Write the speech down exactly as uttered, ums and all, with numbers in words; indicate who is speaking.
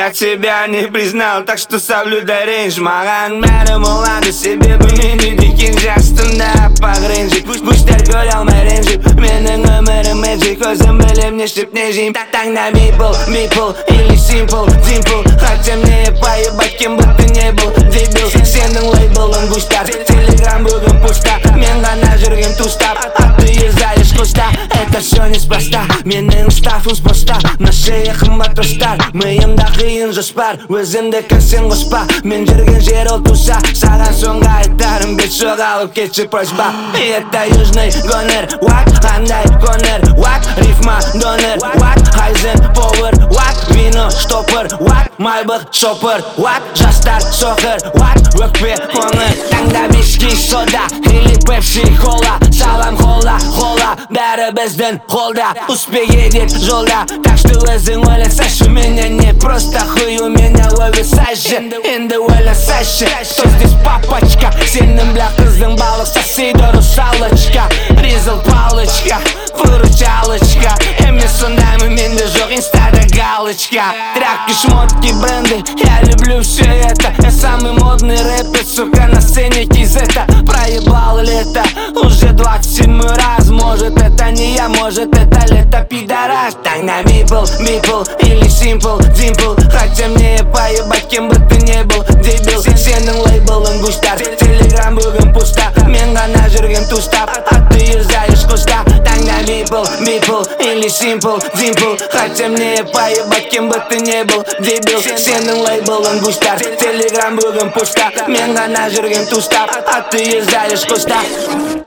Speaker 1: я тебя не признал, так что соблюдай рейндж. Маған бәрі болады, себебі мен үйдекен жастында аппақ ренжіп. Пуштар көре алмай ренжіп, менің өмірім мэджик. Өзім білем не ішіп не жейм. Таңда мипл, мипл или симпл, димпл. Хотя мне поебать, кем бы ты не был, дебил. Сенің лейблың гуштар, телеграм бүгін пушта. Мен ғана жүрген тустап, а ты ездаешь куста. Это все неспроста, менің стафым споста. На шее қымбат тостар, миымда қиын жоспар. Өзімдікі сен қоспа, мен жүрген жер ол туса. Саған соңғы айтарым, бет жоғалып кетші просьба. И это южный гонер, уак, қандай конер, уак, рифма донер, уак, хайзен повар, уак, вино штопыр, уак, майбық шопыр, уак, жастар соқыр, уак, өкпе қоңыр. Таңда виски сода, или пепси кола. Салам хола, хола, бәрі біздің қолда. Успех едет жолда, так что өзің ойласайшы. Менен не просто хуй, у меня ловисайшы. Енді ойласайшы, кто здесь папочка? Сенің бля қыздың балық соседи русалочка. Ризал палочка, выручалочка. Эмне сондаймын менде жоқ инстада галочка. Тряпки, шмотки, бренды, я люблю все это. Я самый модный рэпер, сука, на сцене кизета. Проебал лето, уже двадцать седьмой раз. Может это не я, может это лето пидорас. Тайна мипл, мипл или симпл, димпл. Хотя мне поебать, кем бы ты не был, дебил. Сенің лейблың гуштар, телеграм бүгін пуста. Мен ғана жүрген тустап, а ты ездаешь куста. Тайна мипл, мипл или симпл, димпл. Хотя мне поебать, кем бы ты не был, дебил. Сенің лейблың гуштар, телеграм бүгін пуста. Мен ғана жүрген тустап, а ты ездаешь куста.